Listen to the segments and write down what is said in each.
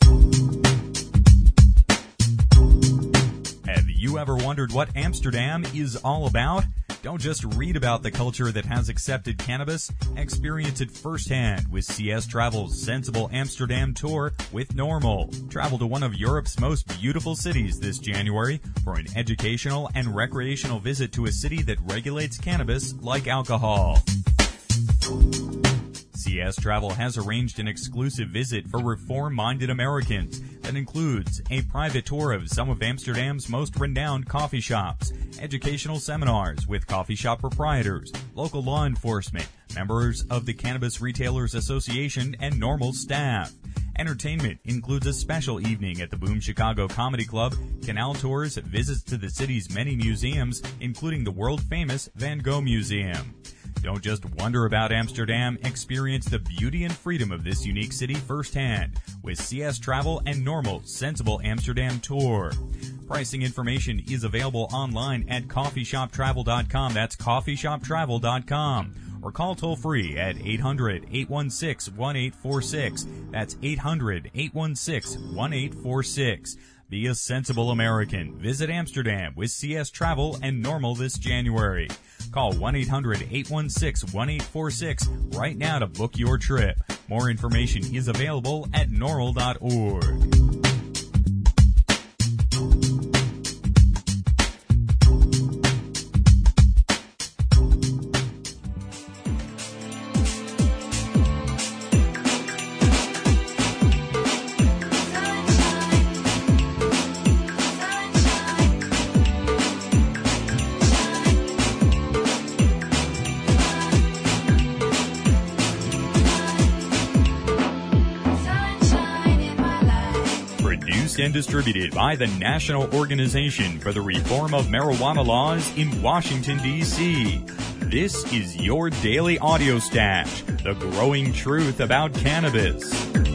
Have you ever wondered what Amsterdam is all about? Don't just read about the culture that has accepted cannabis. Experience it firsthand with CS Travel's Sensible Amsterdam Tour with Normal. Travel to one of Europe's most beautiful cities this January for an educational and recreational visit to a city that regulates cannabis like alcohol. CS Travel has arranged an exclusive visit for reform-minded Americans that includes a private tour of some of Amsterdam's most renowned coffee shops, educational seminars with coffee shop proprietors, local law enforcement, members of the Cannabis Retailers Association, and Normal staff. Entertainment includes a special evening at the Boom Chicago Comedy Club, canal tours, visits to the city's many museums, including the world-famous Van Gogh Museum. Don't just wonder about Amsterdam, experience the beauty and freedom of this unique city firsthand with CS Travel and Normal's Sensible Amsterdam Tour. Pricing information is available online at coffeeshoptravel.com. That's coffeeshoptravel.com. Or call toll-free at 800-816-1846. That's 800-816-1846. Be a sensible American. Visit Amsterdam with CS Travel and Normal this January. Call 1-800-816-1846 right now to book your trip. More information is available at normal.org. And distributed by the National Organization for the Reform of Marijuana Laws in Washington, D.C. This is your daily audio stash, the growing truth about cannabis.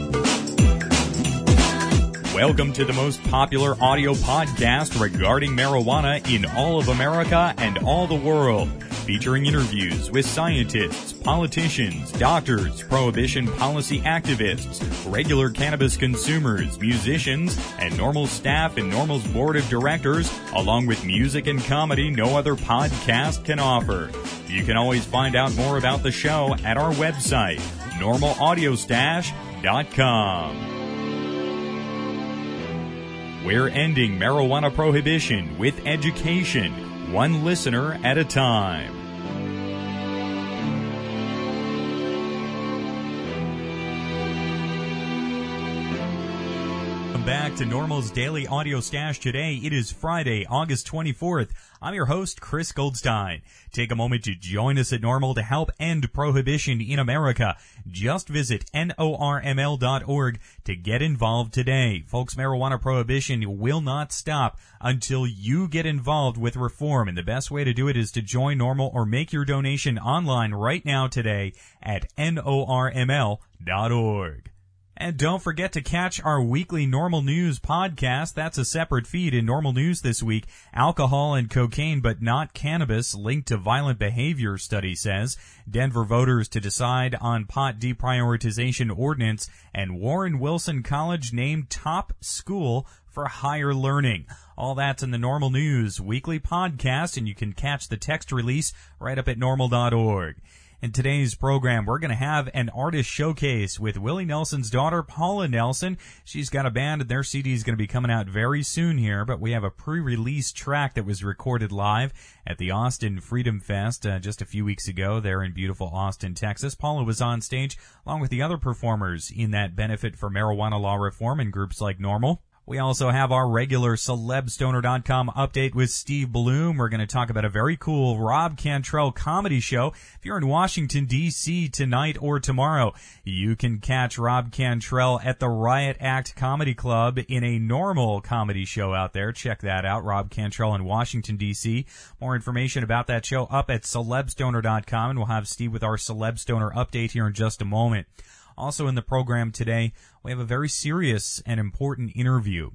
Welcome to the most popular audio podcast regarding marijuana in all of America and all the world, featuring interviews with scientists, politicians, doctors, prohibition policy activists, regular cannabis consumers, musicians, and Normal staff and Normal's board of directors, along with music and comedy no other podcast can offer. You can always find out more about the show at our website, normalaudiostash.com. We're ending marijuana prohibition with education, one listener at a time. Back to Normal's Daily Audio Stash today. It is Friday, August 24th. I'm your host, Chris Goldstein. Take a moment to join us at Normal to help end prohibition in America. Just visit norml.org to get involved today. Folks, marijuana prohibition will not stop until you get involved with reform, and the best way to do it is to join Normal or make your donation online right now today at norml.org. And don't forget to catch our weekly Normal News podcast. That's a separate feed in Normal News this week. Alcohol and cocaine, but not cannabis, linked to violent behavior, study says. Denver voters to decide on pot deprioritization ordinance. And Warren Wilson College named top school for higher learning. All that's in the Normal News weekly podcast, and you can catch the text release right up at normal.org. In today's program, we're going to have an artist showcase with Willie Nelson's daughter, Paula Nelson. She's got a band, and their CD is going to be coming out very soon here, but we have a pre-release track that was recorded live at the Austin Freedom Fest just a few weeks ago there in beautiful Austin, Texas. Paula was on stage along with the other performers in that benefit for marijuana law reform and groups like Normal. We also have our regular CelebStoner.com update with Steve Bloom. We're going to talk about a very cool Rob Cantrell comedy show. If you're in Washington, D.C. tonight or tomorrow, you can catch Rob Cantrell at the Riot Act Comedy Club in a Normal comedy show out there. Check that out, Rob Cantrell in Washington, D.C. More information about that show up at CelebStoner.com, and we'll have Steve with our Celeb Stoner update here in just a moment. Also in the program today, we have a very serious and important interview.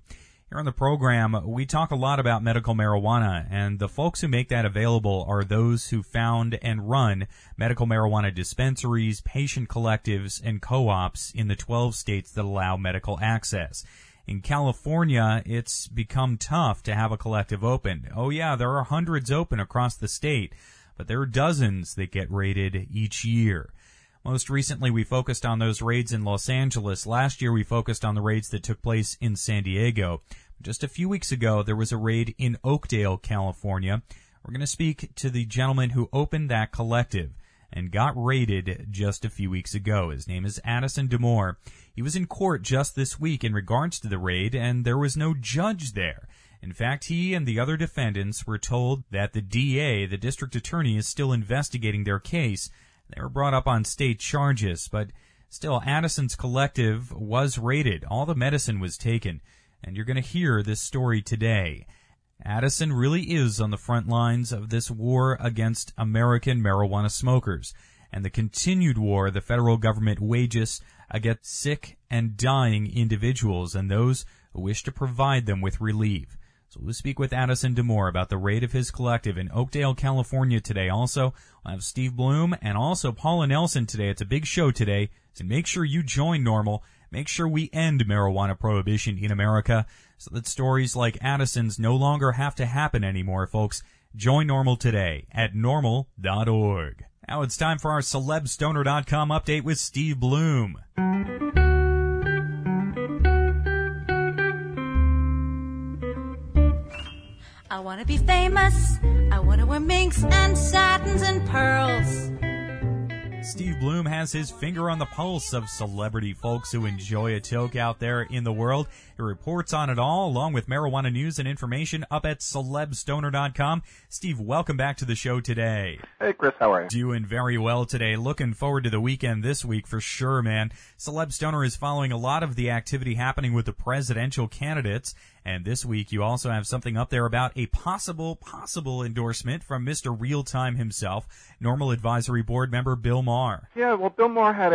Here on the program, we talk a lot about medical marijuana, and the folks who make that available are those who found and run medical marijuana dispensaries, patient collectives, and co-ops in the 12 states that allow medical access. In California, it's become tough to have a collective open. Oh yeah, there are hundreds open across the state, but there are dozens that get raided each year. Most recently, we focused on those raids in Los Angeles. Last year, we focused on the raids that took place in San Diego. Just a few weeks ago, there was a raid in Oakdale, California. We're going to speak to the gentleman who opened that collective and got raided just a few weeks ago. His name is Addison DeMoore. He was in court just this week in regards to the raid, and there was no judge there. In fact, he and the other defendants were told that the DA, the district attorney, is still investigating their case. They were brought up on state charges, but still, Addison's collective was raided. All the medicine was taken, and you're going to hear this story today. Addison really is on the front lines of this war against American marijuana smokers and the continued war the federal government wages against sick and dying individuals and those who wish to provide them with relief. So we'll speak with Addison DeMoore about the raid of his collective in Oakdale, California today. Also, we'll have Steve Bloom and also Paula Nelson today. It's a big show today, so make sure you join NORML. Make sure we end marijuana prohibition in America so that stories like Addison's no longer have to happen anymore, folks. Join NORML today at NORML.org. Now it's time for our CelebStoner.com update with Steve Bloom. I want to be famous. I want to wear minks and satins and pearls. Steve Bloom has his finger on the pulse of celebrity folks who enjoy a toke out there in the world. He reports on it all, along with marijuana news and information, up at CelebStoner.com. Steve, welcome back to the show today. Hey, Chris, how are you? Doing very well today. Looking forward to the weekend this week for sure, man. Celeb Stoner is following a lot of the activity happening with the presidential candidates. And this week, you also have something up there about a possible endorsement from Mr. Real Time himself, NORML Advisory Board member Bill Maher. Yeah, well, Bill Maher had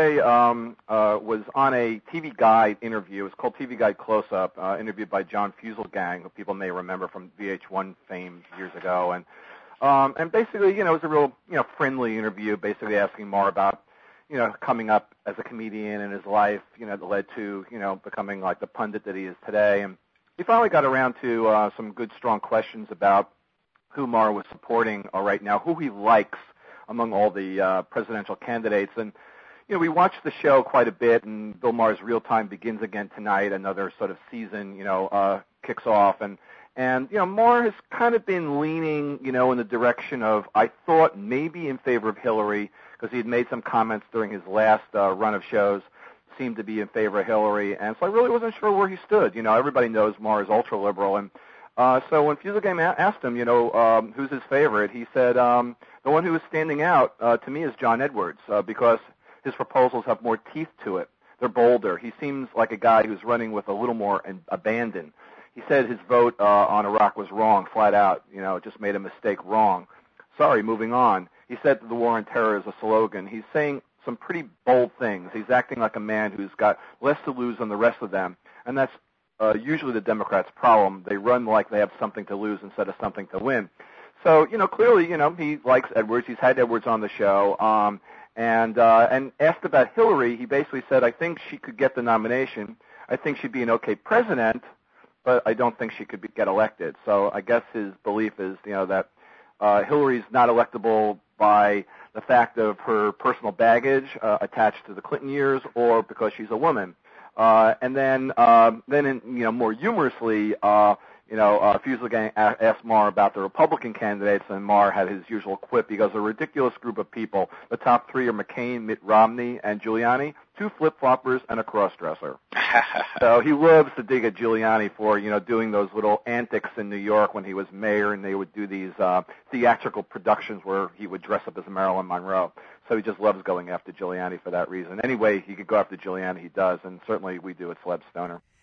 was on a TV Guide interview. It was called TV Guide Close-Up, interviewed by John Fugelsang, who people may remember from VH1 fame years ago. And basically, it was a real, friendly interview, basically asking Maher about, coming up as a comedian in his life, that led to, becoming like the pundit that he is today. And he finally got around to some good, strong questions about who Maher was supporting right now, who he likes among all the presidential candidates. And, we watched the show quite a bit, and Bill Maher's Real Time begins again tonight. Another sort of season, kicks off. And Maher has kind of been leaning, in the direction of, I thought, maybe in favor of Hillary, because he had made some comments during his last run of shows, seemed to be in favor of Hillary, and so I really wasn't sure where he stood. Everybody knows Maher is ultra-liberal, and so when Fugelsang asked him, who's his favorite, he said, the one who is standing out to me is John Edwards, because his proposals have more teeth to it. They're bolder. He seems like a guy who's running with a little more abandon. He said his vote on Iraq was wrong, flat out, just made a mistake, wrong. Sorry, moving on. He said the war on terror is a slogan. He's saying some pretty bold things. He's acting like a man who's got less to lose than the rest of them, and that's usually the Democrats' problem. They run like they have something to lose instead of something to win. So, clearly, he likes Edwards. He's had Edwards on the show, and asked about Hillary. He basically said, I think she could get the nomination. I think she'd be an okay president, but I don't think she could get elected. So I guess his belief is, that Hillary's not electable by the fact of her personal baggage attached to the Clinton years, or because she's a woman. And then more humorously, Fugelsang asked Maher about the Republican candidates, and Maher had his usual quip. He goes, a ridiculous group of people. The top three are McCain, Mitt Romney, and Giuliani, two flip-floppers, and a cross-dresser. So he loves to dig at Giuliani for, doing those little antics in New York when he was mayor, and they would do these theatrical productions where he would dress up as Marilyn Monroe. So he just loves going after Giuliani for that reason. Anyway, he could go after Giuliani, he does, and certainly we do at Celeb Stoner.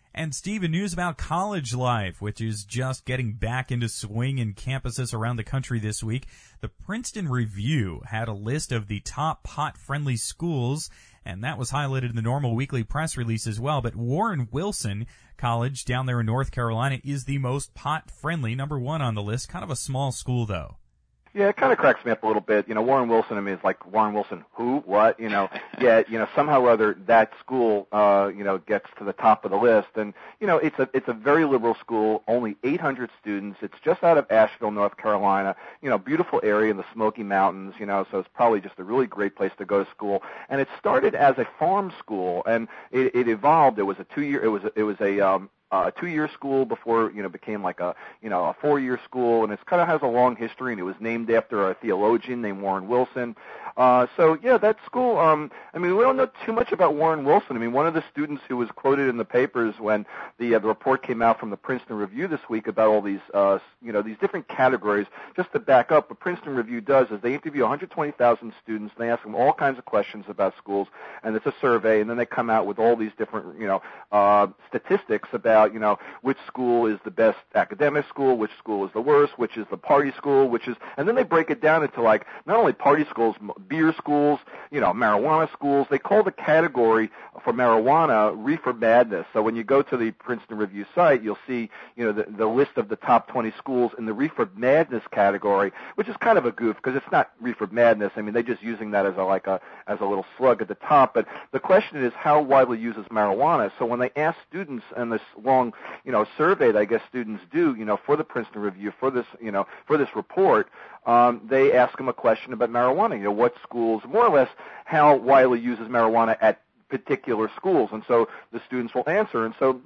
And Steven, news about college life, which is just getting back into swing in campuses around the country this week. The Princeton Review had a list of the top pot-friendly schools, and that was highlighted in the normal weekly press release as well. But Warren Wilson College down there in North Carolina is the most pot-friendly, number one on the list. Kind of a small school, though. Yeah, it kind of cracks me up a little bit. Warren Wilson, I mean, it's like, Warren Wilson, who, what, yet, somehow or other that school, gets to the top of the list. And, it's a very liberal school, only 800 students. It's just out of Asheville, North Carolina, beautiful area in the Smoky Mountains, so it's probably just a really great place to go to school. And it started as a farm school, and it evolved. It was a 2-year, it was a 2-year school before, became like a 4-year school, and it kind of has a long history, and it was named after a theologian named Warren Wilson. That school, we don't know too much about Warren Wilson. I mean, one of the students who was quoted in the papers when the report came out from the Princeton Review this week about all these, these different categories, just to back up, what Princeton Review does is they interview 120,000 students, and they ask them all kinds of questions about schools, and it's a survey, and then they come out with all these different, statistics about, which school is the best academic school, which school is the worst, which is the party school, and then they break it down into like not only party schools, beer schools, marijuana schools. They call the category for marijuana reefer madness. So when you go to the Princeton Review site, you'll see, the list of the top 20 schools in the reefer madness category, which is kind of a goof because it's not reefer madness. I mean, they're just using that as a little slug at the top. But the question is how widely used is marijuana? So when they ask students in this long, survey that I guess students do, for the Princeton Review, for this report, they ask them a question about marijuana. What schools, more or less, how widely uses marijuana at particular schools, and so the students will answer. And so,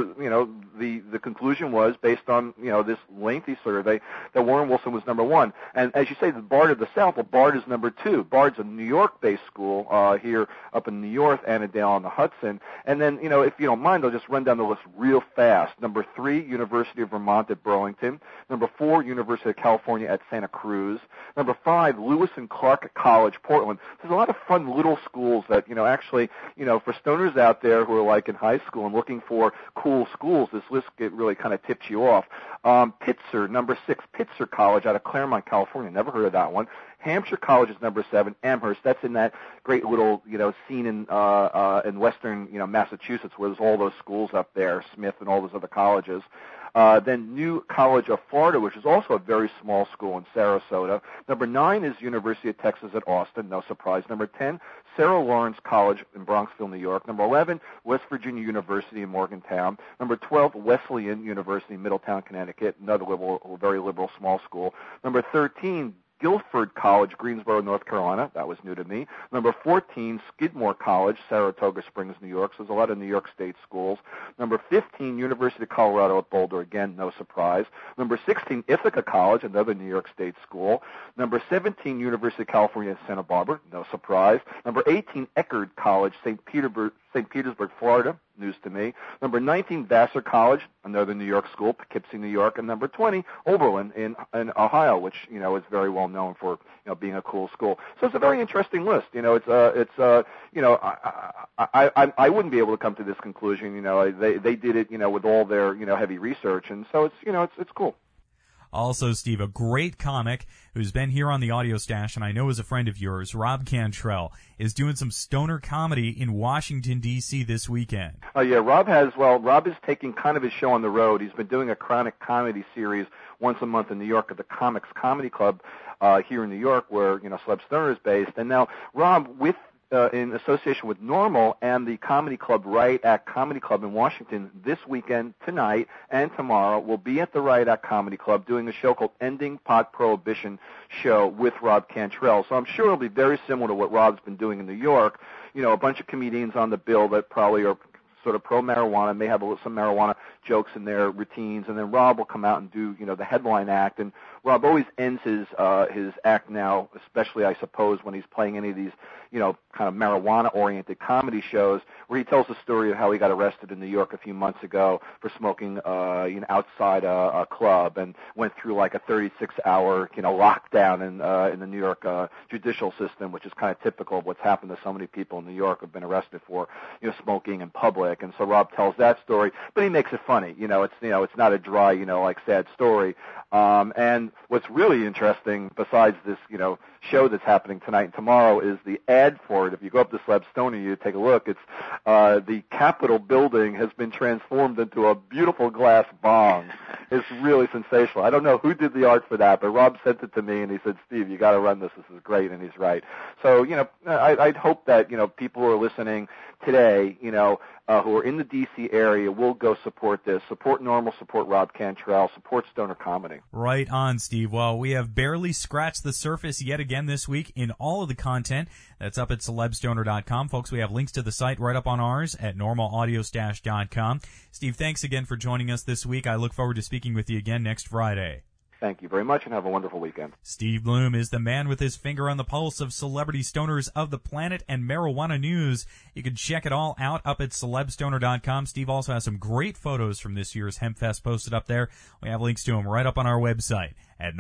the conclusion was based on this lengthy survey that Warren Wilson was number one. And as you say, the Bard of the South, well, Bard is number two. Bard's a New York-based school here up in New York, Annandale on the Hudson. And then, if you don't mind, I'll just run down the list real fast. Number 3, University of Vermont at Burlington. Number 4, University of California at Santa Cruz. Number 5, Lewis and Clark College, Portland. There's a lot of fun little schools that actually. For stoners out there who are like in high school and looking for cool schools, this list really kind of tips you off. Pitzer, number 6, Pitzer College out of Claremont, California. Never heard of that one. Hampshire College is number 7. Amherst, that's in that great little, scene in western, Massachusetts where there's all those schools up there, Smith and all those other colleges. Then New College of Florida, which is also a very small school in Sarasota. Number 9 is University of Texas at Austin, no surprise. Number 10, Sarah Lawrence College in Bronxville, New York. Number 11, West Virginia University in Morgantown. Number 12, Wesleyan University in Middletown, Connecticut, another very liberal small school. Number 13, Guilford College, Greensboro, North Carolina. That was new to me. Number 14, Skidmore College, Saratoga Springs, New York. So there's a lot of New York State schools. Number 15, University of Colorado at Boulder. Again, no surprise. Number 16, Ithaca College, another New York State school. Number 17, University of California at Santa Barbara. No surprise. Number 18, Eckerd College, St. Petersburg, Florida. News to me. Number 19, Vassar College, another New York school, Poughkeepsie, New York. And number 20, Oberlin in Ohio, which, is very well known for, being a cool school. So it's a very interesting list. I wouldn't be able to come to this conclusion. They did it, with all their, heavy research. And so it's cool. Also, Steve, a great comic who's been here on the Audio Stash, and I know is a friend of yours, Rob Cantrell, is doing some stoner comedy in Washington, D.C. this weekend. Oh, yeah, Rob is taking kind of his show on the road. He's been doing a chronic comedy series once a month in New York at the Comics Comedy Club here in New York where, Celeb Stoner is based. And now Rob, in association with Normal and the Comedy Club, Riot Act Comedy Club in Washington, this weekend, tonight, and tomorrow, will be at the Riot Act Comedy Club doing a show called Ending Pot Prohibition show with Rob Cantrell. So I'm sure it'll be very similar to what Rob's been doing in New York. A bunch of comedians on the bill that probably are sort of pro-marijuana, may have some marijuana jokes in their routines, and then Rob will come out and do, the headline act. And Rob always ends his act now, especially I suppose when he's playing any of these, kind of marijuana-oriented comedy shows where he tells the story of how he got arrested in New York a few months ago for smoking, outside a club, and went through like a 36-hour, lockdown in the New York judicial system, which is kind of typical of what's happened to so many people in New York who've been arrested for, smoking in public. And so Rob tells that story, but he makes it funny. It's not a dry, sad story. And what's really interesting, besides this, show that's happening tonight and tomorrow, is the ad for it. If you go up to Celeb Stoner, you take a look. It's the Capitol building has been transformed into a beautiful glass bong. It's really sensational. I don't know who did the art for that, but Rob sent it to me, and he said, "Steve, you got to run this. This is great," and he's right. So, I'd hope that, people who are listening today, who are in the D.C. area will go support this. Support Normal, support Rob Cantrell, support Stoner Comedy. Right on, Steve. Well, we have barely scratched the surface yet again this week in all of the content that's up at celebstoner.com. Folks, we have links to the site right up on ours at normalaudio-stash.com. Steve, thanks again for joining us this week. I look forward to speaking with you again next Friday. Thank you very much, and have a wonderful weekend. Steve Bloom is the man with his finger on the pulse of celebrity stoners of the planet and marijuana news. You can check it all out up at celebstoner.com. Steve also has some great photos from this year's HempFest posted up there. We have links to them right up on our website at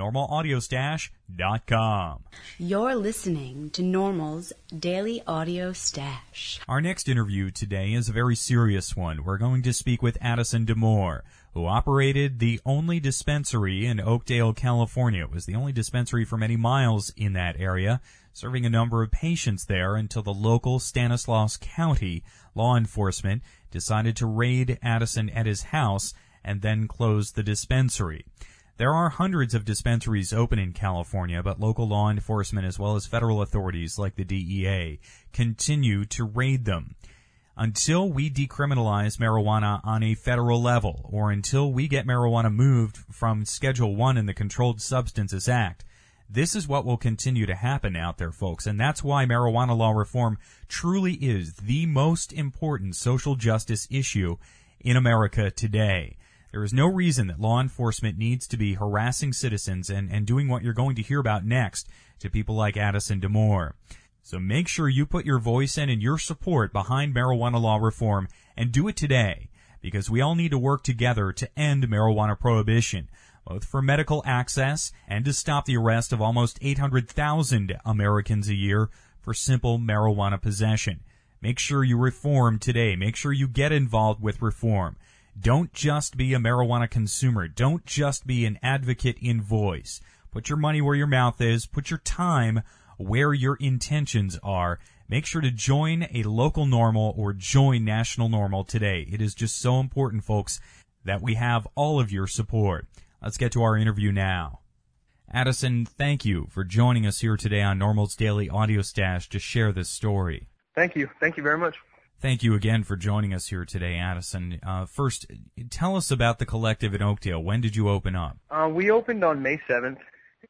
normalaudio-stash.com. You're listening to Normal's Daily Audio Stash. Our next interview today is a very serious one. We're going to speak with Addison DeMoore, who operated the only dispensary in Oakdale, California. It was the only dispensary for many miles in that area, serving a number of patients there until the local Stanislaus County law enforcement decided to raid Addison at his house and then close the dispensary. There are hundreds of dispensaries open in California, but local law enforcement as well as federal authorities like the DEA continue to raid them. Until we decriminalize marijuana on a federal level, or until we get marijuana moved from Schedule 1 in the Controlled Substances Act, this is what will continue to happen out there, folks. And that's why marijuana law reform truly is the most important social justice issue in America today. There is no reason that law enforcement needs to be harassing citizens and doing what you're going to hear about next to people like Addison DeMoore. So make sure you put your voice in and your support behind marijuana law reform, and do it today, because we all need to work together to end marijuana prohibition, both for medical access and to stop the arrest of almost 800,000 Americans a year for simple marijuana possession. Make sure you reform today. Make sure you get involved with reform. Don't just be a marijuana consumer. Don't just be an advocate in voice. Put your money where your mouth is. Put your time where your intentions are. Make sure to join a local NORML or join National NORML today. It is just so important, folks, that we have all of your support. Let's get to our interview now. Addison, thank you for joining us here today on NORML's Daily Audio Stash to share this story. Thank you. Thank you very much. Thank you again for joining us here today, Addison. First, tell us about the collective in Oakdale. When did you open up? We opened on May 7th,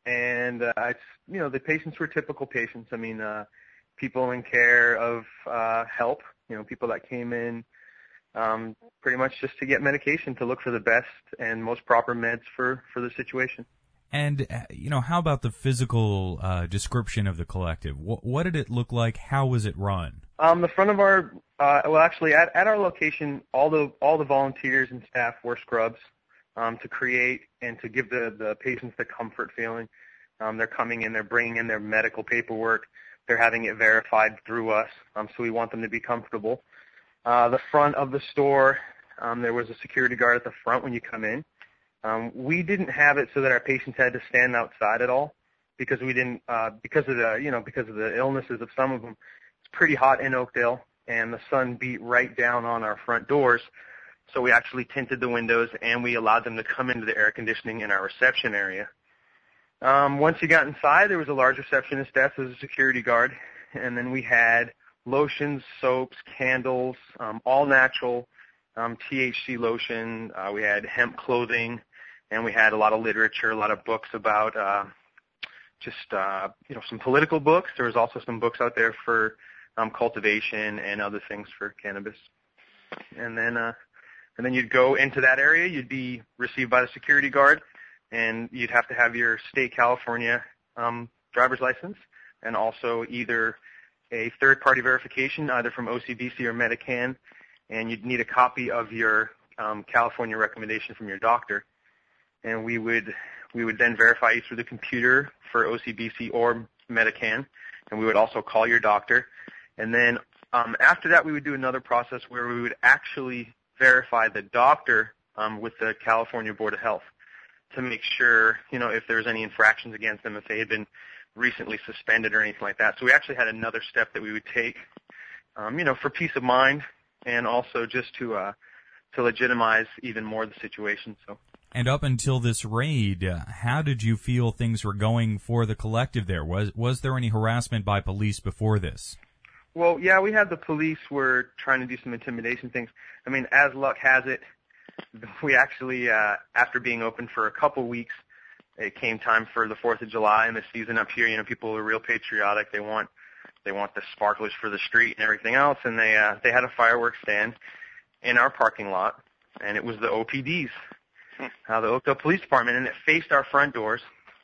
and the patients were typical patients. I mean, people in care of help. People that came in pretty much just to get medication, to look for the best and most proper meds for the situation. And, how about the physical description of the collective? What did it look like? How was it run? The front of our, actually at our location, all the volunteers and staff wear scrubs to create and to give the patients the comfort feeling. They're coming in, they're bringing in their medical paperwork, they're having it verified through us, so we want them to be comfortable. The front of the store, there was a security guard at the front when you come in. We didn't have it so that our patients had to stand outside at all, because we didn't, because of the illnesses of some of them. It's pretty hot in Oakdale, and the sun beat right down on our front doors. So we actually tinted the windows, and we allowed them to come into the air conditioning in our reception area. Once you got inside, there was a large receptionist desk. There was a security guard, and then we had lotions, soaps, candles, all natural, THC lotion. We had hemp clothing, and we had a lot of literature, a lot of books about some political books. There was also some books out there for cultivation and other things for cannabis. And then you'd go into that area. You'd be received by the security guard, and you'd have to have your state California driver's license, and also either a third-party verification, either from OCBC or Medican, and you'd need a copy of your California recommendation from your doctor. And we would then verify you through the computer for OCBC or Medican, and we would also call your doctor. And then after that, we would do another process where we would actually verify the doctor with the California Board of Health to make sure, if there's any infractions against them, if they had been recently suspended or anything like that. So we actually had another step that we would take, for peace of mind and also just to legitimize even more the situation. So. And up until this raid, how did you feel things were going for the collective there? Was there any harassment by police before this? Well, yeah, we had the police were trying to do some intimidation things. I mean, as luck has it, we actually, after being open for a couple weeks, it came time for the 4th of July and the season up here. People are real patriotic. They want the sparklers for the street and everything else, and they had a fireworks stand in our parking lot, and it was the OPD's, the Oakdale Police Department, and it faced our front doors.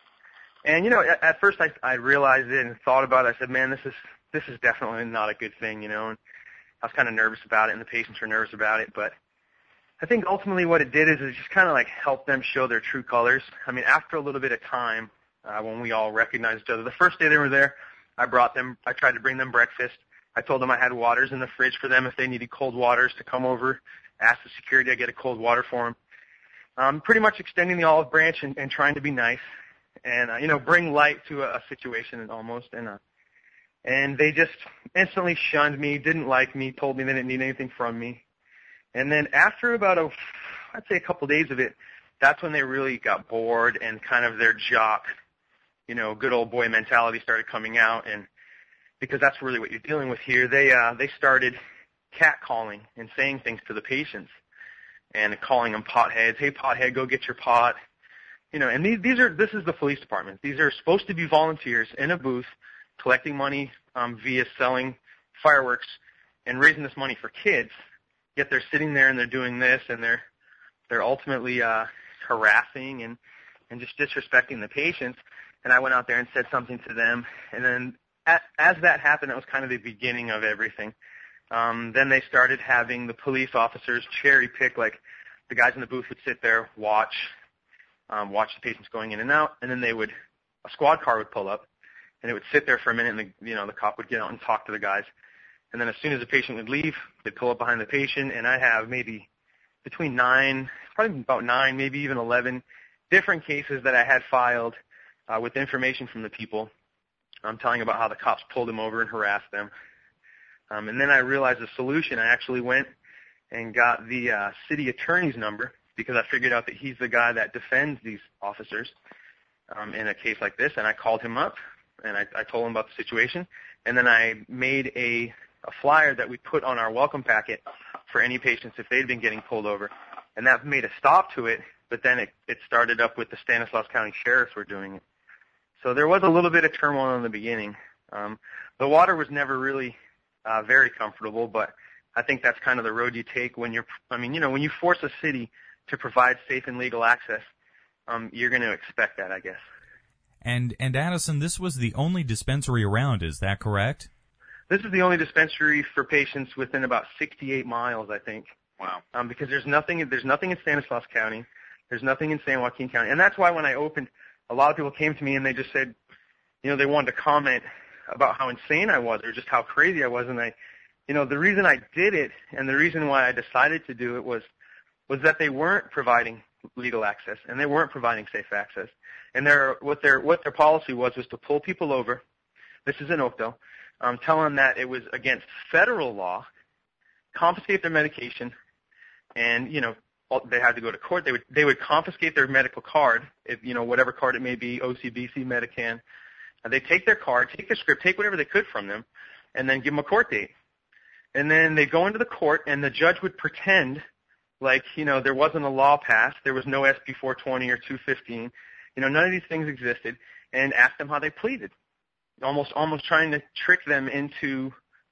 And at first I realized it and thought about it. I said, man, this is definitely not a good thing, and I was kind of nervous about it, and the patients were nervous about it, but I think ultimately what it did is it just kind of helped them show their true colors. I mean, after a little bit of time, when we all recognized each other, the first day they were there, I tried to bring them breakfast. I told them I had waters in the fridge for them if they needed cold waters to come over. Asked the security I get a cold water for them. Pretty much extending the olive branch and trying to be nice and, bring light to a situation almost. And they just instantly shunned me, didn't like me, told me they didn't need anything from me. And then after about I'd say a couple of days of it, that's when they really got bored and kind of their jock, good old boy mentality started coming out. And because that's really what you're dealing with here, they started catcalling and saying things to the patients and calling them potheads. Hey, pothead, go get your pot. And this is the police department. These are supposed to be volunteers in a booth collecting money via selling fireworks and raising this money for kids. Yet they're sitting there and they're doing this, and they're ultimately harassing and just disrespecting the patients. And I went out there and said something to them. And then as that happened, it was kind of the beginning of everything. Then they started having the police officers cherry pick, the guys in the booth would sit there, watch the patients going in and out, and then a squad car would pull up, and it would sit there for a minute, and the cop would get out and talk to the guys. And then as soon as the patient would leave, they'd pull up behind the patient, and I have maybe between 9, maybe even 11 different cases that I had filed with information from the people. I'm telling about how the cops pulled them over and harassed them. And then I realized the solution. I actually went and got the city attorney's number because I figured out that he's the guy that defends these officers in a case like this. And I called him up, and I told him about the situation. And then I made a flyer that we put on our welcome packet for any patients if they'd been getting pulled over. And that made a stop to it, but then it started up with the Stanislaus County Sheriffs were doing it. So there was a little bit of turmoil in the beginning. The water was never really very comfortable, but I think that's kind of the road you take when when you force a city to provide safe and legal access, you're going to expect that, I guess. And Addison, this was the only dispensary around, is that correct? This is the only dispensary for patients within about 68 miles, I think. Wow. Because there's nothing in Stanislaus County. There's nothing in San Joaquin County. And that's why when I opened, a lot of people came to me and they just said, they wanted to comment about how insane I was or just how crazy I was. And the reason I did it and the reason why I decided to do it was that they weren't providing legal access and they weren't providing safe access. And what their policy was to pull people over. This is in Oakdale. Tell them that it was against federal law, confiscate their medication, and they had to go to court. They would confiscate their medical card, if whatever card it may be, OCBC, Medican. They take their card, take their script, take whatever they could from them, and then give them a court date. And then they go into the court, and the judge would pretend there wasn't a law passed, there was no SB 420 or 215. None of these things existed, and ask them how they pleaded. Almost trying to trick them into,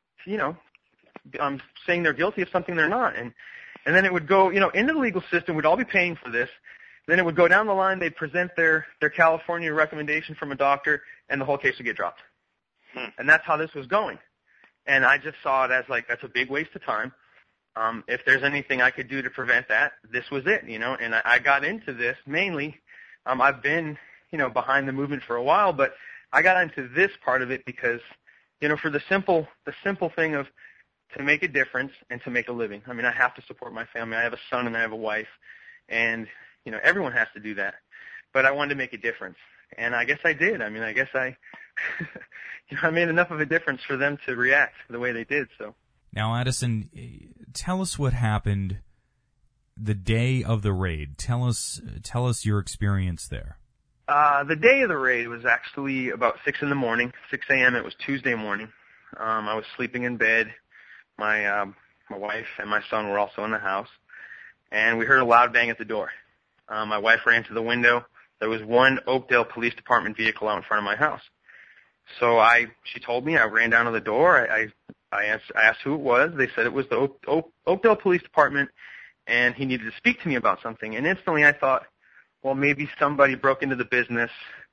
saying they're guilty of something they're not. And then it would go, into the legal system, we'd all be paying for this. Then it would go down the line, they'd present their California recommendation from a doctor, and the whole case would get dropped. And that's how this was going. And I just saw it as like, that's a big waste of time. If there's anything I could do to prevent that, this was it, you know. And I got into this mainly. I've been, you know, behind the movement for a while, but I got into this part of it because, you know, for the simple thing of to make a difference and to make a living. I mean, I have to support my family. I have a son and I have a wife, and, you know, everyone has to do that. But I wanted to make a difference, and I guess I did. I mean, I guess I you know, I made enough of a difference for them to react the way they did. So now, Addison, tell us what happened the day of the raid. Tell us your experience there. The day of the raid was actually about 6 a.m. It was Tuesday morning. I was sleeping in bed. My wife and my son were also in the house, and we heard a loud bang at the door. My wife ran to the window. There was one Oakdale Police Department vehicle out in front of my house. So she told me. I ran down to the door. I asked who it was. They said it was the Oakdale Police Department, and he needed to speak to me about something. And instantly I thought, well, maybe somebody broke into the business,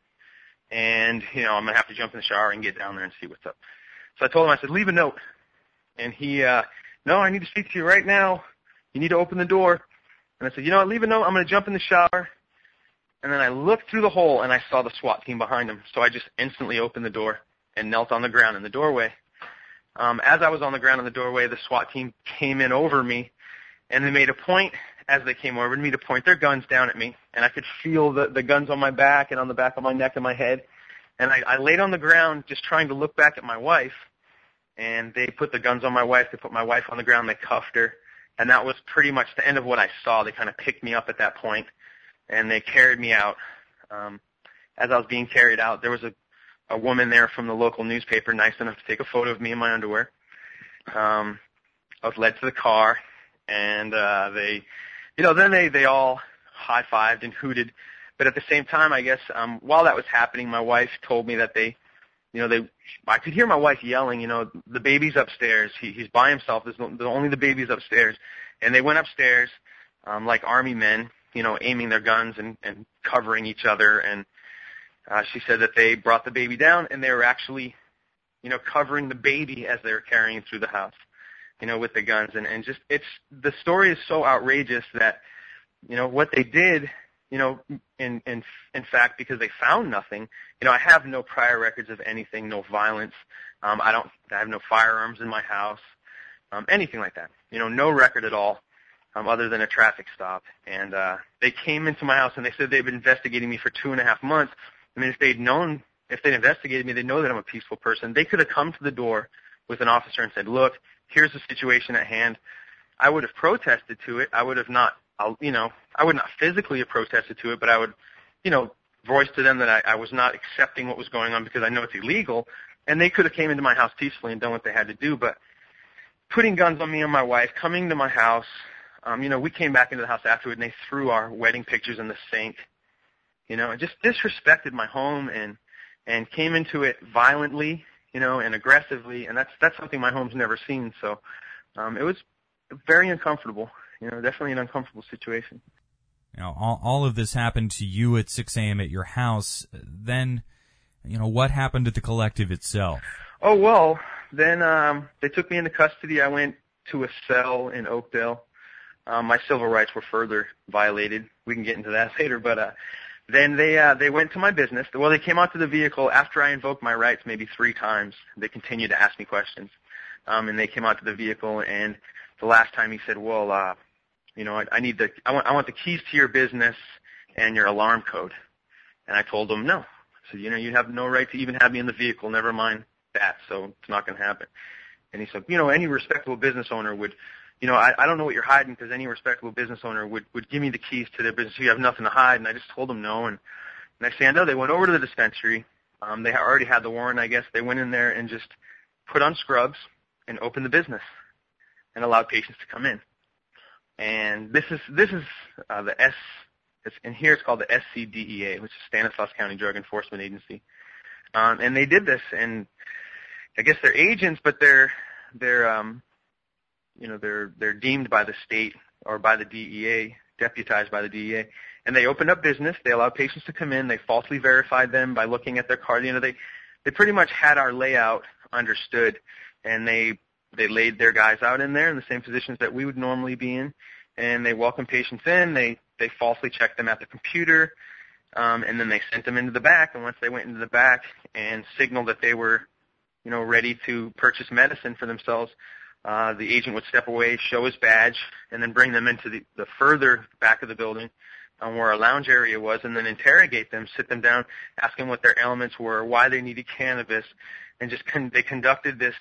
and, you know, I'm going to have to jump in the shower and get down there and see what's up. So I told him, I said, leave a note. And he, no, I need to speak to you right now. You need to open the door. And I said, you know what, leave a note. I'm going to jump in the shower. And then I looked through the hole, and I saw the SWAT team behind him. So I just instantly opened the door and knelt on the ground in the doorway. As I was on the ground in the doorway, the SWAT team came in over me, and they made a point, as they came over to me, to point their guns down at me. And I could feel the guns on my back and on the back of my neck and my head. And I laid on the ground just trying to look back at my wife. And they put the guns on my wife. They put my wife on the ground. They cuffed her. And that was pretty much the end of what I saw. They kind of picked me up at that point, and they carried me out. As I was being carried out, there was a woman there from the local newspaper, nice enough to take a photo of me in my underwear. I was led to the car, and they all high-fived and hooted. But at the same time, I guess, while that was happening, my wife told me that I could hear my wife yelling, you know, the baby's upstairs. He's by himself. There's only the baby's upstairs. And they went upstairs, like army men, you know, aiming their guns and covering each other. And she said that they brought the baby down, and they were actually, you know, covering the baby as they were carrying it through the house, you know, with the guns. And just, the story is so outrageous that, you know, what they did, you know, in fact, because they found nothing, you know, I have no prior records of anything, no violence. I have no firearms in my house, anything like that. You know, no record at all, other than a traffic stop. And they came into my house, and they said they'd been investigating me for 2.5 months. I mean, if they'd investigated me, they'd know that I'm a peaceful person. They could have come to the door with an officer and said, look, here's the situation at hand. I would have protested to it. I would not physically have protested to it, but I would, you know, voice to them that I was not accepting what was going on because I know it's illegal. And they could have came into my house peacefully and done what they had to do. But putting guns on me and my wife, coming to my house, you know, we came back into the house afterward, and they threw our wedding pictures in the sink, you know, and just disrespected my home and came into it violently, you know, and aggressively. And that's something my home's never seen. So it was very uncomfortable. You know, definitely an uncomfortable situation. You know, all of this happened to you at 6 a.m. at your house. Then, you know, what happened to the collective itself? Oh, well, then they took me into custody. I went to a cell in Oakdale. My civil rights were further violated. We can get into that later. But then they went to my business. Well, they came out to the vehicle after I invoked my rights maybe 3 times. They continued to ask me questions. And they came out to the vehicle, and the last time he said, well, you know, I want the keys to your business and your alarm code. And I told him no. I said, you know, you have no right to even have me in the vehicle, never mind that, so it's not going to happen. And he said, you know, any respectable business owner would, you know, I don't know what you're hiding, because any respectable business owner would give me the keys to their business. So you have nothing to hide. And I just told him no. And next thing I know, they went over to the dispensary. They already had the warrant, I guess. They went in there and just put on scrubs and opened the business and allowed patients to come in. And this is in here it's called the SCDEA, which is Stanislaus County Drug Enforcement Agency. And they did this, and I guess they're agents, but they're deemed by the state or by the DEA, deputized by the DEA, and they opened up business. They allowed patients to come in. They falsely verified them by looking at their card. You know, they pretty much had our layout understood. and they laid their guys out in there in the same positions that we would normally be in, and they welcomed patients in. They falsely checked them at the computer, and then they sent them into the back. And once they went into the back and signaled that they were, ready to purchase medicine for themselves, the agent would step away, show his badge, and then bring them into the further back of the building where our lounge area was, and then interrogate them, sit them down, ask them what their ailments were, why they needed cannabis, and just they conducted this,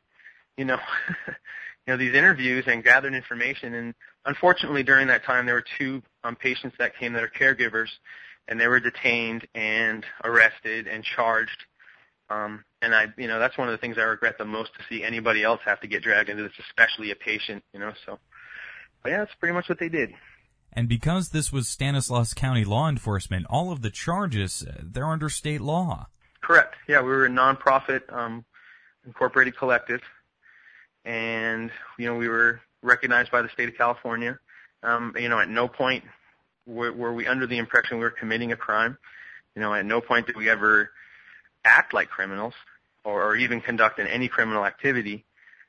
these interviews and gathered information. And unfortunately, during that time, there were two patients that came that are caregivers, and they were detained and arrested and charged. And that's one of the things I regret the most, to see anybody else have to get dragged into this, especially a patient, so. But yeah, that's pretty much what they did. And because this was Stanislaus County law enforcement, all of the charges, they're under state law. Correct. Yeah, we were a nonprofit incorporated collective, and, we were recognized by the state of California. At no point were we under the impression we were committing a crime. At no point did we ever act like criminals or even conduct any criminal activity.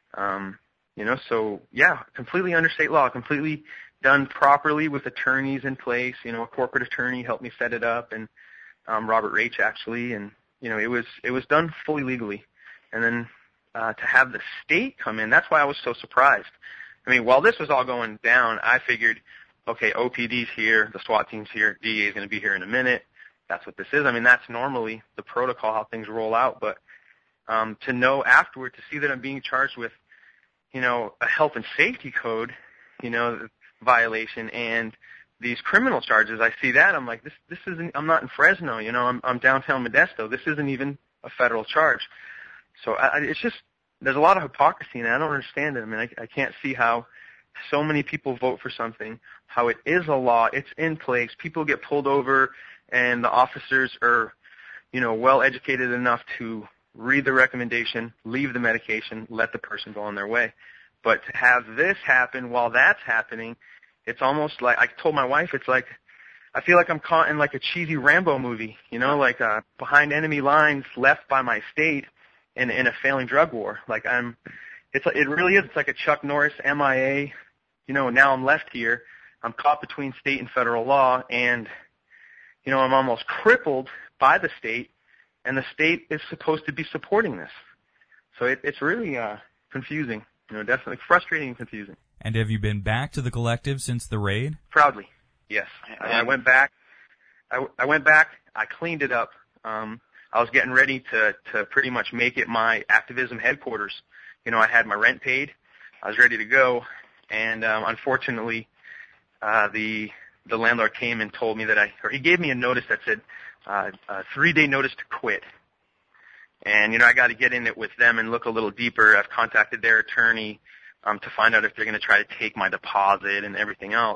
So, yeah, completely under state law, completely done properly with attorneys in place. A corporate attorney helped me set it up, and Robert Raich, actually, and, it was done fully legally. And then to have the state come in, that's why I was so surprised. I mean, while this was all going down, I figured, okay, OPD's here, the SWAT team's here, DA is going to be here in a minute. That's what this is. I mean, that's normally the protocol, how things roll out. But to know afterward, to see that I'm being charged with, a health and safety code, violation, and these criminal charges, I see that, I'm like, this isn't, I'm not in Fresno, I'm downtown Modesto. This isn't even a federal charge. So it's just, there's a lot of hypocrisy, and I don't understand it. I mean, I can't see how so many people vote for something, how it is a law, it's in place, people get pulled over, and the officers are, well educated enough to read the recommendation, leave the medication, let the person go on their way. But to have this happen while that's happening, it's almost like, I told my wife, it's like, I feel like I'm caught in like a cheesy Rambo movie, like behind enemy lines, left by my state in a failing drug war. Like it really is. It's like a Chuck Norris MIA. Now I'm left here. I'm caught between state and federal law, and I'm almost crippled by the state, and the state is supposed to be supporting this. So it's really confusing. Definitely frustrating and confusing. And have you been back to the collective since the raid? Proudly, yes. I went back. I went back. I cleaned it up. I was getting ready to pretty much make it my activism headquarters. I had my rent paid. I was ready to go, and unfortunately, the landlord came and told me that he gave me a notice that said a 3-day notice to quit. And, I got to get in it with them and look a little deeper. I've contacted their attorney to find out if they're going to try to take my deposit and everything else.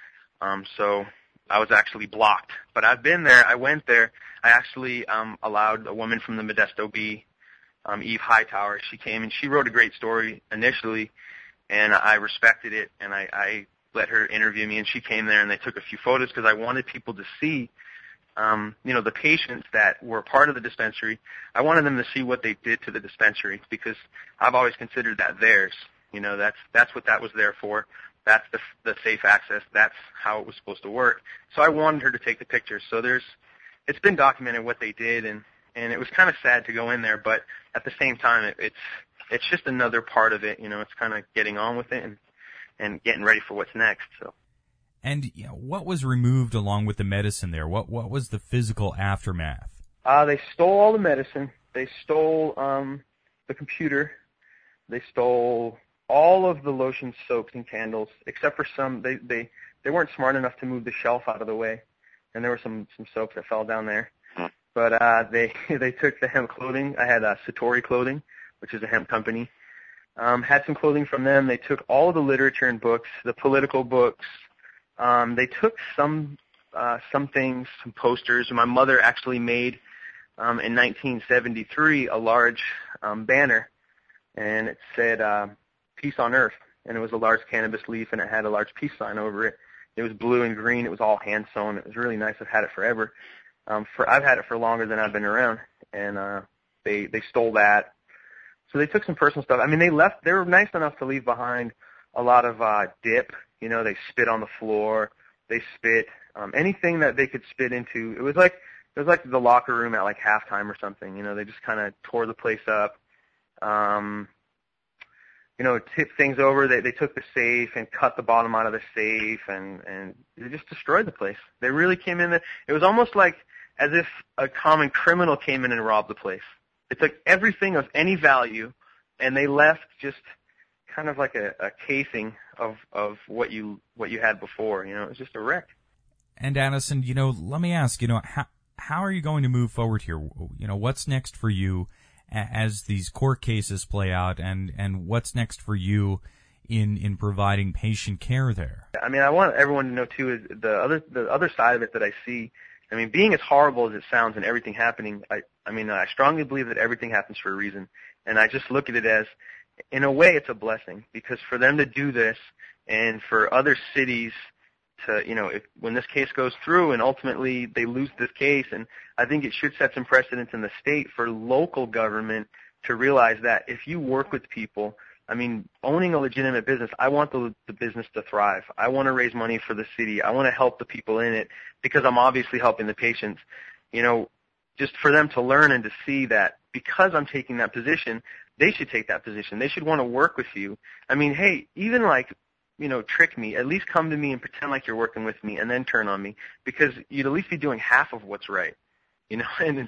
So I was actually blocked. But I've been there. I went there. I actually allowed a woman from the Modesto Bee, Eve Hightower. She came, and she wrote a great story initially, and I respected it, and I let her interview me, and she came there, and they took a few photos because I wanted people to see the patients that were part of the dispensary. I wanted them to see what they did to the dispensary, because I've always considered that theirs. That's what that was there for. That's the safe access. That's how it was supposed to work. So I wanted her to take the pictures. So it's been documented what they did, and it was kind of sad to go in there, but at the same time, it's just another part of it. It's kind of getting on with it and getting ready for what's next. So. And what was removed along with the medicine there? What was the physical aftermath? They stole all the medicine. They stole the computer. They stole all of the lotions, soaps, and candles, except for some. They weren't smart enough to move the shelf out of the way, and there were some soaps that fell down there. But they took the hemp clothing. I had Satori Clothing, which is a hemp company. Had some clothing from them. They took all of the literature and books, the political books. They took some things, some posters. My mother actually made in 1973 a large banner, and it said "Peace on Earth," and it was a large cannabis leaf, and it had a large peace sign over it. It was blue and green. It was all hand sewn. It was really nice. I've had it forever. I've had it for longer than I've been around, and they stole that. So they took some personal stuff. I mean, they were nice enough to leave behind a lot of dip. You know, they spit on the floor. They spit anything that they could spit into. It was like the locker room at like halftime or something. You know, they just kind of tore the place up. You know, tipped things over. They took the safe and cut the bottom out of the safe, and they just destroyed the place. They really came in. It was almost like as if a common criminal came in and robbed the place. They took everything of any value, and they left just kind of like a casing of what you had before. You know, it was just a wreck. And Addison, you know, let me ask, you know, how are you going to move forward here? You know, what's next for you as these court cases play out, and what's next for you in providing patient care there? I mean, I want everyone to know too is the other side of it that I see. I mean, being as horrible as it sounds and everything happening, I strongly believe that everything happens for a reason, and I just look at it as, in a way, it's a blessing, because for them to do this and for other cities to, you know, when this case goes through and ultimately they lose this case, and I think it should set some precedents in the state for local government to realize that if you work with people, I mean, owning a legitimate business, I want the business to thrive. I want to raise money for the city. I want to help the people in it because I'm obviously helping the patients. You know, just for them to learn and to see that because I'm taking that position, they should take that position. They should want to work with you. I mean, hey, even like, you know, trick me. At least come to me and pretend like you're working with me and then turn on me, because you'd at least be doing half of what's right. You know, and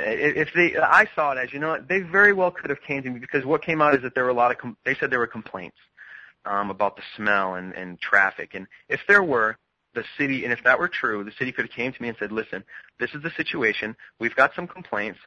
if I saw it as, you know, they very well could have came to me, because what came out is that there were they said there were complaints about the smell and traffic. And if there were, the city, and if that were true, the city could have came to me and said, listen, this is the situation. We've got some complaints.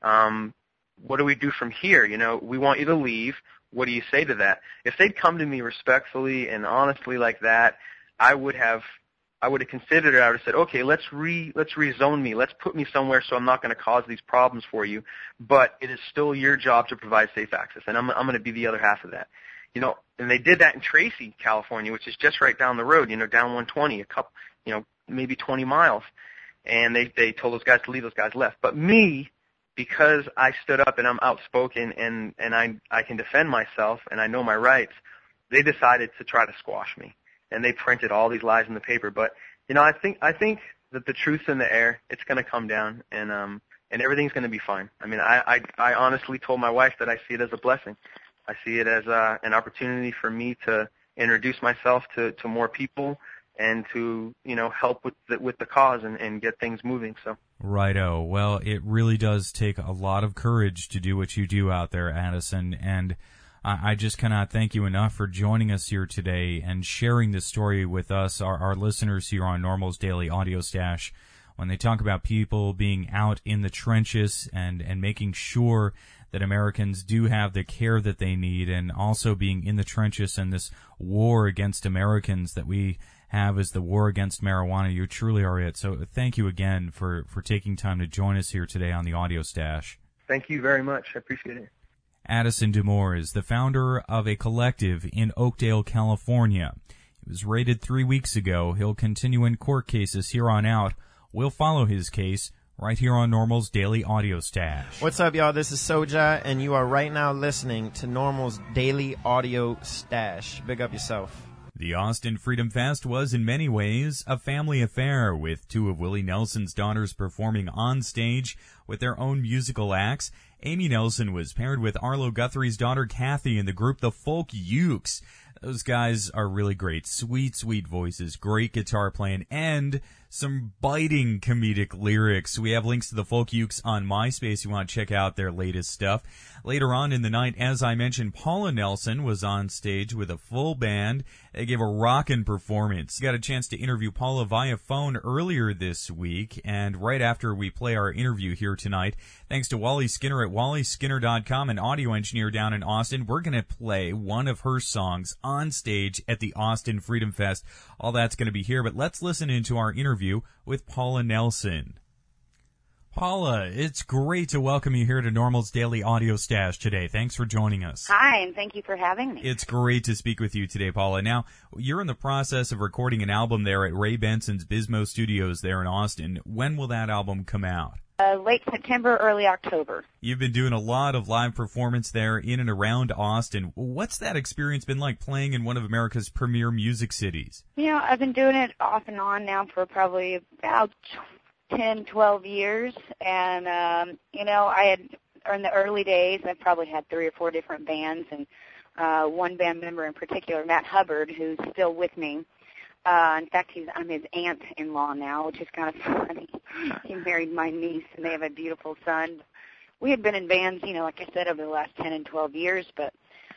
What do we do from here? You know, we want you to leave. What do you say to that? If they'd come to me respectfully and honestly like that, I would have considered it. I would have said, okay, let's rezone me. Let's put me somewhere so I'm not going to cause these problems for you. But it is still your job to provide safe access, and I'm going to be the other half of that. You know, and they did that in Tracy, California, which is just right down the road. You know, down 120, a couple, you know, maybe 20 miles, and they told those guys to leave. Those guys left. But me, because I stood up and I'm outspoken and I can defend myself and I know my rights, they decided to try to squash me. And they printed all these lies in the paper. But, you know, I think that the truth's in the air. It's going to come down, and everything's going to be fine. I mean, I honestly told my wife that I see it as a blessing. I see it as an opportunity for me to introduce myself to more people and to, you know, help with the cause and get things moving. So. Righto. Well, it really does take a lot of courage to do what you do out there, Addison, and I just cannot thank you enough for joining us here today and sharing this story with us, our listeners here on Normal's Daily Audio Stash, when they talk about people being out in the trenches and making sure that Americans do have the care that they need, and also being in the trenches and this war against Americans that we have as the war against marijuana. You truly are it. So thank you again for taking time to join us here today on the Audio Stash. Thank you very much. I appreciate it. Addison DeMoor is the founder of a collective in Oakdale, California. He was raided 3 weeks ago. He'll continue in court cases here on out. We'll follow his case right here on Normal's Daily Audio Stash. What's up, y'all? This is Soja, and you are right now listening to Normal's Daily Audio Stash. Big up yourself. The Austin Freedom Fest was in many ways a family affair, with two of Willie Nelson's daughters performing on stage with their own musical acts. Amy Nelson was paired with Arlo Guthrie's daughter Kathy in the group The Folk Ukes. Those guys are really great. Sweet, sweet voices, great guitar playing, and some biting comedic lyrics. We have links to the Folk Ukes on MySpace. You want to check out their latest stuff. Later on in the night, as I mentioned, Paula Nelson was on stage with a full band. They gave a rockin' performance. Got a chance to interview Paula via phone earlier this week, and right after we play our interview here tonight, thanks to Wally Skinner at wallyskinner.com, an audio engineer down in Austin, we're going to play one of her songs on stage at the Austin Freedom Fest. All that's going to be here, but let's listen into our interview with Paula Nelson. Paula, it's great to welcome you here to Normal's Daily Audio Stash today. Thanks for joining us. Hi, and thank you for having me. It's great to speak with you today, Paula. Now, you're in the process of recording an album there at Ray Benson's Bismo Studios there in Austin. When will that album come out? Late September, early October. You've been doing a lot of live performance there in and around Austin. What's that experience been like playing in one of America's premier music cities? You know, I've been doing it off and on now for probably about 10, 12 years. And, you know, in the early days, I probably had 3 or 4 different bands. And one band member in particular, Matt Hubbard, who's still with me. In fact, I'm his aunt-in-law now, which is kind of funny. He married my niece, and they have a beautiful son. We had been in bands, you know, like I said, over the last 10 and 12 years, but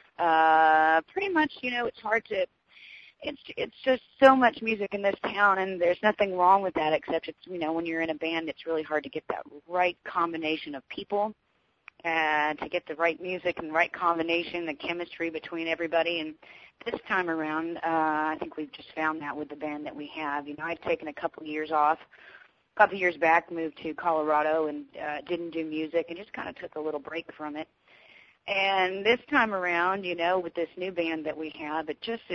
pretty much, you know, it's hard to – it's just so much music in this town, and there's nothing wrong with that except it's, you know, when you're in a band, it's really hard to get that right combination of people and to get the right music and right combination, the chemistry between everybody. And this time around, I think we've just found that with the band that we have. You know, I've taken a couple years off. A couple years back, moved to Colorado and didn't do music and just kind of took a little break from it. And this time around, you know, with this new band that we have, it's just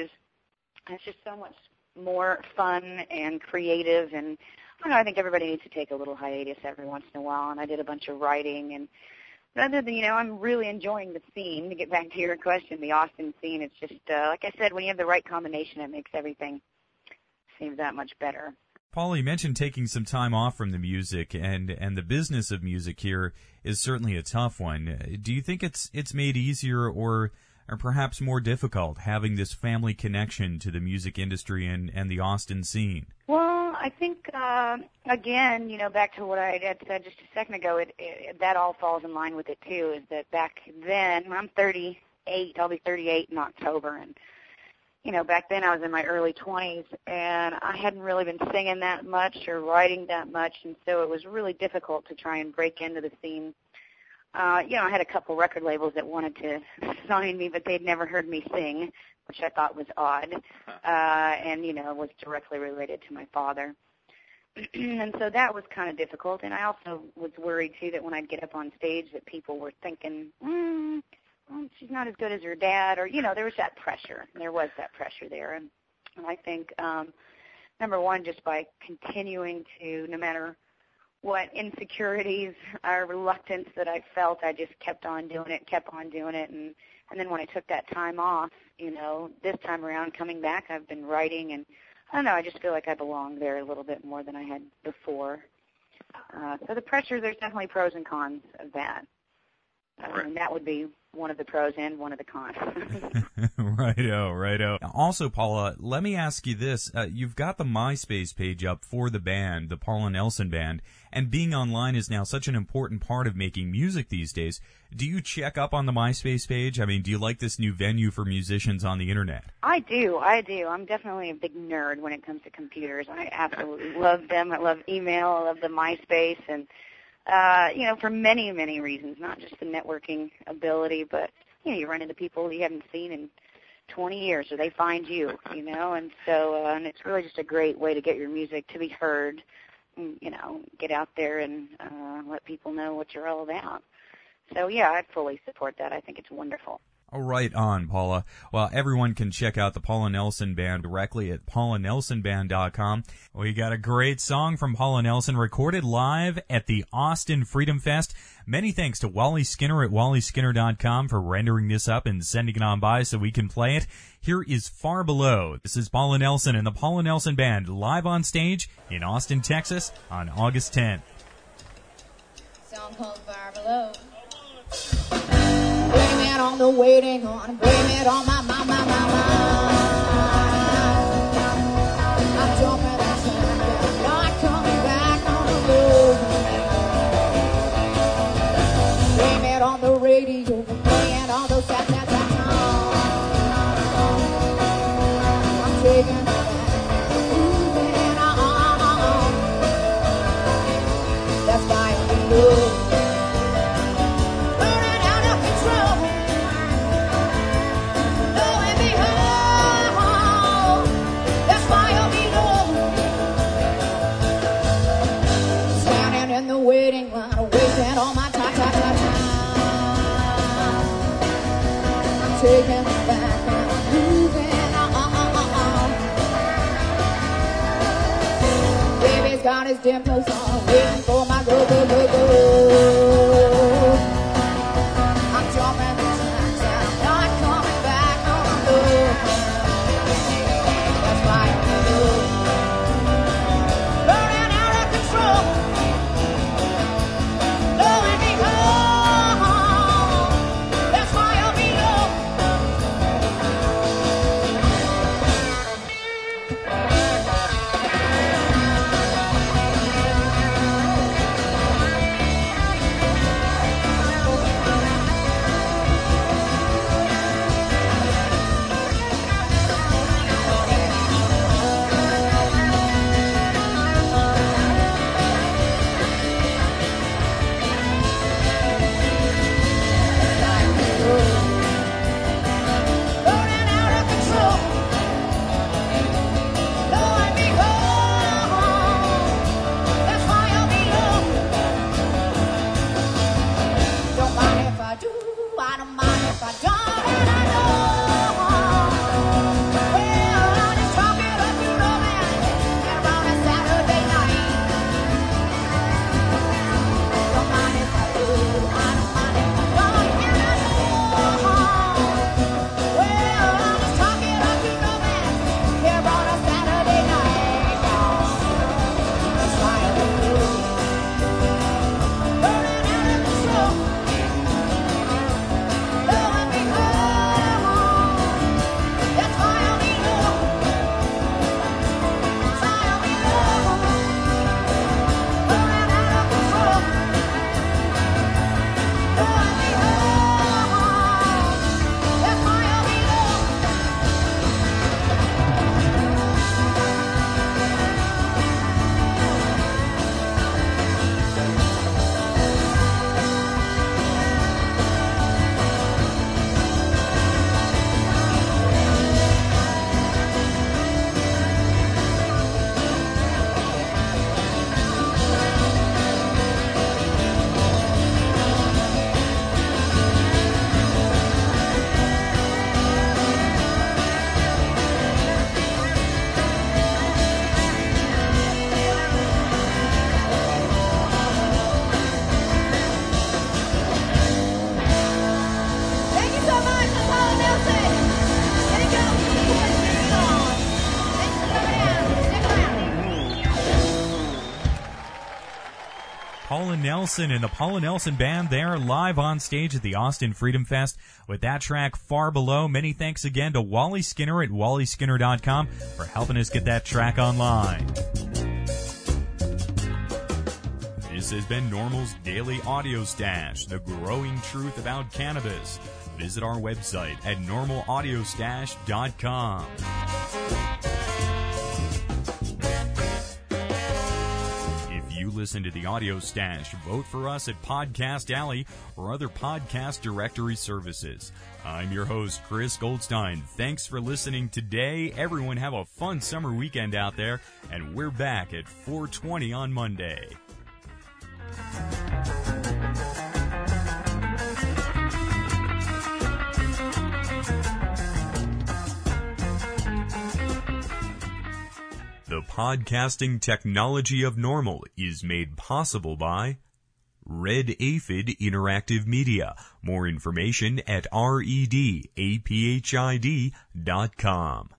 so much more fun and creative. And I don't know, I think everybody needs to take a little hiatus every once in a while. And I did a bunch of writing and other than, you know, I'm really enjoying the scene. To get back to your question, the Austin scene, it's just, like I said, when you have the right combination, it makes everything seem that much better. Paula, you mentioned taking some time off from the music, and the business of music here is certainly a tough one. Do you think it's made easier or perhaps more difficult having this family connection to the music industry and the Austin scene? Well, I think, again, you know, back to what I had said just a second ago, that all falls in line with it, too, is that back then, I'm 38, I'll be 38 in October, and, you know, back then I was in my early 20s, and I hadn't really been singing that much or writing that much, and so it was really difficult to try and break into the scene. You know, I had a couple record labels that wanted to sign me, but they'd never heard me sing, which I thought was odd, and, you know, was directly related to my father. And so that was kind of difficult. And I also was worried, too, that when I'd get up on stage that people were thinking, well, she's not as good as her dad, or, you know, there was that pressure. There was that pressure there. And I think, number one, just by continuing to, no matter what insecurities or reluctance that I felt, I just kept on doing it. And then when I took that time off, you know, this time around coming back, I've been writing, and I don't know, I just feel like I belong there a little bit more than I had before. So the pressure, there's definitely pros and cons of that. And that would be one of the pros and one of the cons. Righto. Also, Paula, let me ask you this. You've got the MySpace page up for the band, the Paula Nelson Band, and being online is now such an important part of making music these days. Do you check up on the MySpace page? I mean, do you like this new venue for musicians on the Internet? I do. I'm definitely a big nerd when it comes to computers. I absolutely love them. I love email. I love the MySpace, and you know, for many, many reasons, not just the networking ability, but, you know, you run into people you haven't seen in 20 years, or they find you, you know, and so, and it's really just a great way to get your music to be heard, and, you know, get out there and let people know what you're all about. So, yeah, I fully support that. I think it's wonderful. Oh, right on, Paula. Well, everyone can check out the Paula Nelson Band directly at paulanelsonband.com. We got a great song from Paula Nelson recorded live at the Austin Freedom Fest. Many thanks to Wally Skinner at wallyskinner.com for rendering this up and sending it on by so we can play it. Here is Far Below. This is Paula Nelson and the Paula Nelson Band live on stage in Austin, Texas on August 10th. Song called Far Below. Blame it on the waiting on, blame it on my mind. I'm jumping and turning, not coming back on the road. Blame it on the radio, blame it on those sounds. I'm taking it back, moving on. That's why I'm below. Waiting line, wasting all my time. I'm taking it back and I'm moving on. Baby's got his dimples on, waiting for my go. I'm jumping the tracks and I'm not coming back no more. That's why I'm burning out of control. Blowing me home. That's why I'll be low. Burning out of control. Blowing me home. That's why I'll be low. Don't mind if I do, I don't mind if I don't, and I know. Well, I just talk it up to romance around a Saturday night. Don't mind if I do, I don't mind if I don't, and I know. Well, I just talk it up to romance here on a Saturday night. That's why I'm blue. Burning out of control. Blowing me home. That's why I'll be low. That's why I'll be low. Burning out of control. Blowing me home. That's why I'll be low. Thank you so much, I'm Paula Nelson. Thank you. Thanks for coming out. Stick around. Paula Nelson and the Paula Nelson Band there live on stage at the Austin Freedom Fest with that track Far Below. Many thanks again to Wally Skinner at wallyskinner.com for helping us get that track online. This has been Normal's Daily Audio Stash, the growing truth about cannabis. Visit our website at normalaudio-stash.com. If you listen to the Audio Stash, vote for us at Podcast Alley or other podcast directory services. I'm your host, Chris Goldstein. Thanks for listening today. Everyone have a fun summer weekend out there, and we're back at 4:20 on Monday. The podcasting technology of Normal is made possible by Red Aphid Interactive Media. More information at redaphid.com.